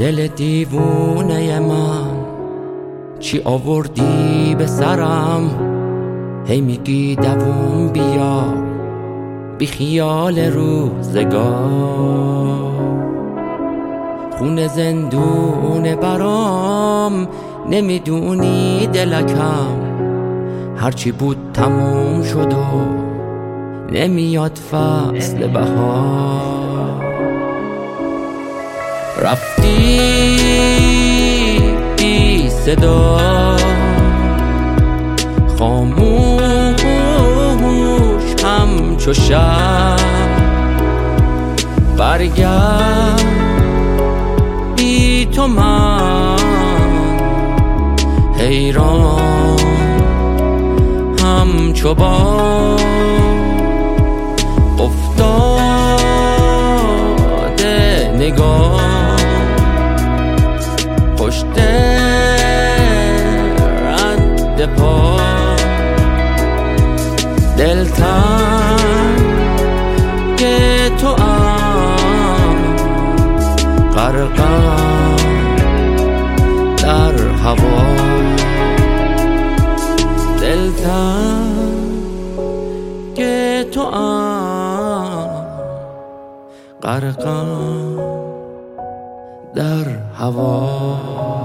دل دیوونه من چی آوردی به سرم؟ هی میگی دووم بیا بی خیال روزگار، خون زندون برام نمیدونی دلکم، هرچی بود تموم شد و نمیاد فصل بهار. رفتی بی صدا خاموش همچو شب، برگرد بی تو من حیران همچو باد افتاده نگاه پشت رد پا، دلتنگ تو غرقم در هوا، دلتنگ تو غرقم در هوا.